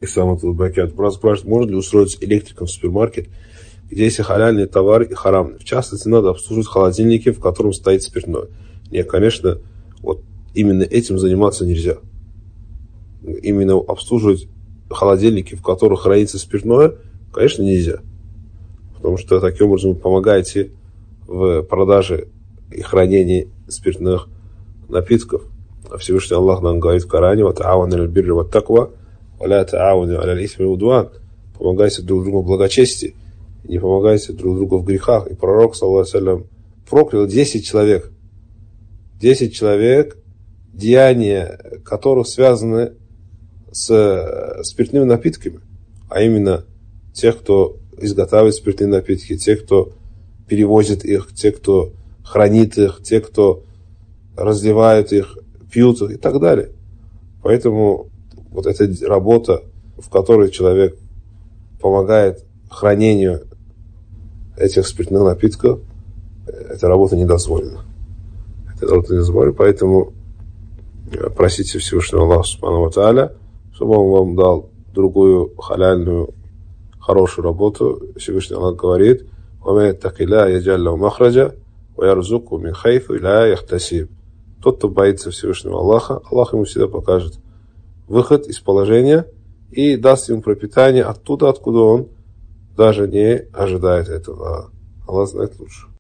Ислам Бакят. Брат спрашивает, можно ли устроиться электриком в супермаркет, где есть и халяльный товар, и харамный. В частности, надо обслуживать холодильники, в котором стоит спиртное. Нет, конечно, вот именно этим заниматься нельзя. Именно обслуживать холодильники, в которых хранится спиртное, конечно, нельзя. Потому что таким образом вы помогаете в продаже и хранении спиртных напитков. А Всевышний Аллах нам говорит в Коране: «Вата'авану аля аль-бирри ват-таква, ва ла та'авану аля аль-исми вал-удван». Помогайте друг другу в благочестии, не помогайте друг другу в грехах. И пророк, саллаллаху алейхи ва саллям, проклял 10 человек. 10 человек, деяния которых связаны с спиртными напитками, а именно тех, кто изготавливает спиртные напитки, тех, кто перевозит их, тех, кто хранит их, тех, кто разливает их, пьют их и так далее. Поэтому вот эта работа, в которой человек помогает хранению этих спиртных напитков, эта работа не дозволена. Эта работа не дозволена, поэтому просите Всевышнего Аллаха Субхану ва Тааля, чтобы он вам дал другую халяльную, хорошую работу. Всевышний Аллах говорит: «Ва яттакилля яджаль лаху махраджа ва ярзуку мин хайфу ла яхтасиб». Тот, кто боится Всевышнего Аллаха, Аллах ему всегда покажет выход из положения и даст ему пропитание оттуда, откуда он даже не ожидает этого. Аллах знает лучше.